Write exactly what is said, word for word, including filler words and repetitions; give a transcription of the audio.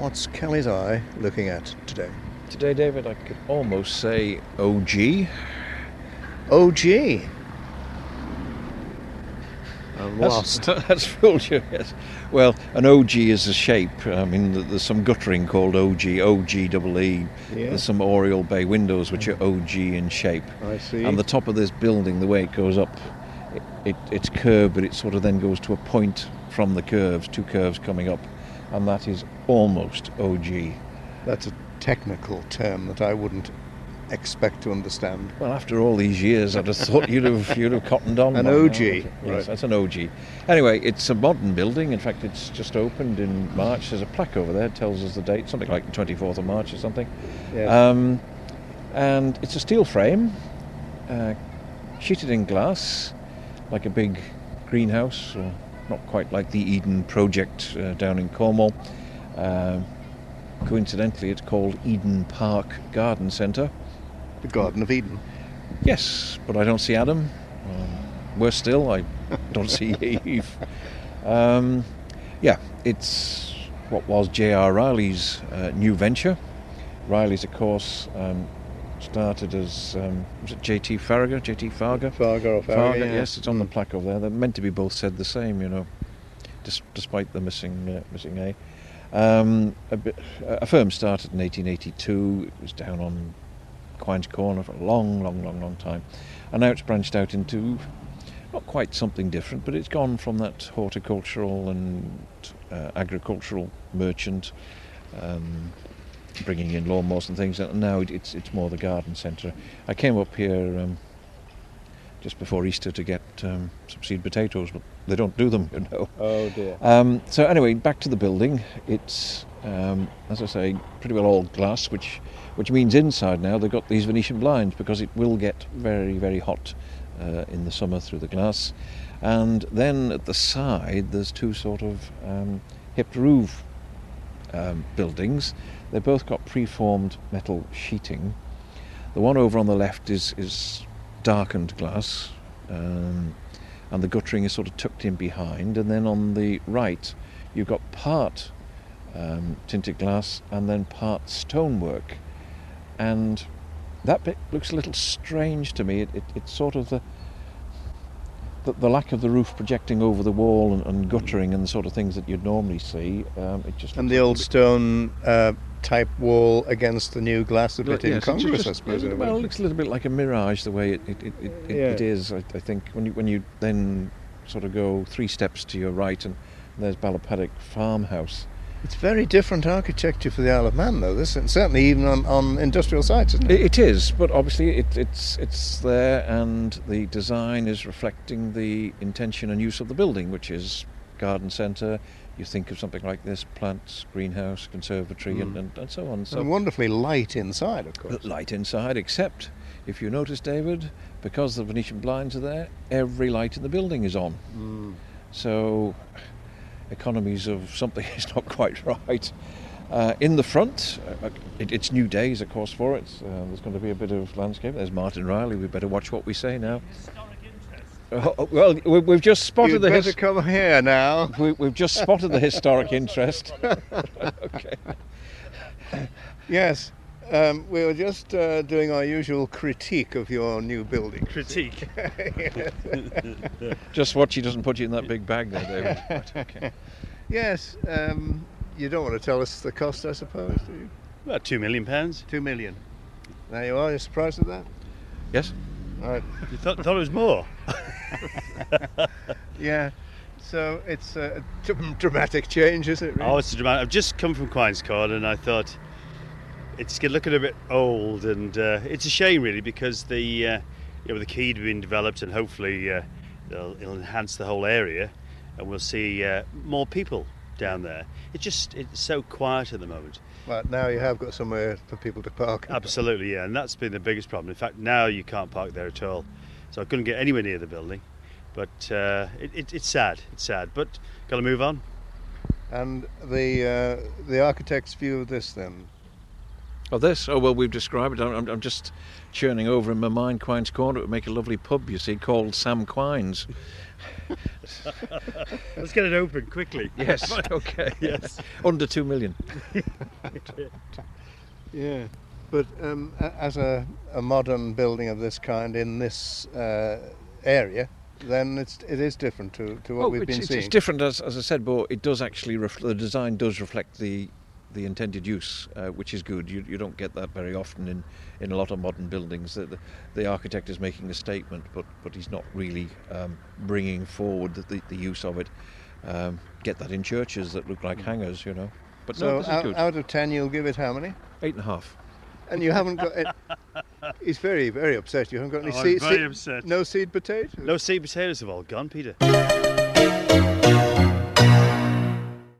What's Kelly's eye looking at today? Today, David, I could almost say O G. O G. I'm lost. That's, that's fooled you, yes. Well, an O G is a shape. I mean, there's some guttering called O G, O G E E. Yeah. There's some oriel bay windows which are O G in shape. I see. And the top of this building, the way it goes up, it, it, it's curved, but it sort of then goes to a point from the curves, two curves coming up, and that is almost O G. That's a technical term that I wouldn't expect to understand. Well, after all these years, I'd have thought you'd have you'd have cottoned on. An by O G, now. Yes, right. That's an O G. Anyway, it's a modern building. In fact, it's just opened in March. There's a plaque over there that tells us the date, something like the twenty-fourth of March or something. Yes. Um, and it's a steel frame, uh, sheeted in glass, like a big greenhouse, or not quite like the Eden project uh, down in Cornwall. Uh, coincidentally, it's called Eden Park Garden Centre. The Garden of Eden. Yes, but I don't see Adam. Um, worse still, I don't see Eve. Um, yeah, it's what was J R Riley's uh, new venture. Riley's, of course, um, started as um, was it J T Farragut, J T Farger? Farger or Farragut, yeah. Yes, it's on the plaque over there. They're meant to be both said the same, you know, dis- despite the missing uh, missing A. Um, a, bit, a firm started in eighteen eighty-two. It was down on Quines Corner for a long, long, long, long time, and now it's branched out into not quite something different, but it's gone from that horticultural and uh, agricultural merchant, um, bringing in lawnmowers and things, and now it's it's more the garden centre. I came up here um, just before Easter to get um, some seed potatoes, but they don't do them, you know. Oh dear. Um, so anyway, back to the building. It's, um, as I say, pretty well all glass, which which means inside now they've got these Venetian blinds because it will get very, very hot uh, in the summer through the glass. And then at the side there's two sort of um, hipped roof um, buildings. They've both got preformed metal sheeting. The one over on the left is, is darkened glass, um, and the guttering is sort of tucked in behind, and then on the right you've got part um, tinted glass and then part stonework, and that bit looks a little strange to me. It, it, it's sort of the, the the lack of the roof projecting over the wall and, and guttering and the sort of things that you'd normally see. Um, it just And the old stone uh, type wall against the new glass, a bit Yes, incongruous, just- I suppose. in a Well, way. it looks a little bit like a mirage the way it it, it, it, it, Yeah. it is. I, I think when you when you then sort of go three steps to your right, and there's Ballapaddock Farmhouse. It's very different architecture for the Isle of Man, though. This, and certainly even on, on industrial sites, isn't it? It, it is, but obviously it, it's it's there, and the design is reflecting the intention and use of the building, which is garden centre. You think of something like this: plants, greenhouse, conservatory, Mm. and, and, and so on. So And wonderfully light inside, of course. light inside, except if you notice, David, because the Venetian blinds are there, every light in the building is on. Mm. So economies of something is not quite right. Uh, in the front, uh, it, it's new days, of course, for it. Uh, there's going to be a bit of landscape. There's Martin Riley. We better watch what we say now. Oh, oh, well, we, we've just spotted You'd the better his- come here now. we, we've just spotted the historic interest. Okay. Yes, um, we were just uh, doing our usual critique of your new building. Critique. Just watch he doesn't put you in that big bag there, David. Right, okay. Yes, um, you don't want to tell us the cost, I suppose, do you? About two million pounds. Two million. There you are. You're surprised at that? Yes. All right. You thought, thought it was more? Yeah. So it's a d- dramatic change, is it? Really? Oh, it's a dramatic. I've just come from Quines Corner, and I thought it's looking a bit old, and uh, it's a shame really because the uh, you know the quay being developed, and hopefully uh, it'll, it'll enhance the whole area, and we'll see uh, more people down there. It's just it's so quiet at the moment. But now you have got somewhere for people to park. Absolutely, yeah, and that's been the biggest problem. In fact, now you can't park there at all, so I couldn't get anywhere near the building. But uh, it, it, it's sad. It's sad, but got to move on. And the uh, the architect's view of this, then. Oh, this? Oh, well, we've described it. I'm, I'm just churning over in my mind Quines Corner. It would make a lovely pub, you see, called Sam Quines. Let's get it open quickly. Yes, okay. Yes. Under two million. Yeah, but um, a- as a, a modern building of this kind in this uh, area, then it's it is different to, to what Oh, we've it's, been it's, seeing. it's different, as, as I said, but it does actually, ref- the design does reflect the the intended use, uh, which is good. You, you don't get that very often in, in a lot of modern buildings. The, the, the architect is making a statement, but, but he's not really um, bringing forward the, the, the use of it. Um, get that in churches that look like hangars, you know. But so no, this is out, good. out of ten, you'll give it how many? Eight and a half. And you haven't got. It, he's very very upset. You haven't got any Oh, I'm seed. very seed- upset. No seed potatoes. No seed potatoes have all gone, Peter.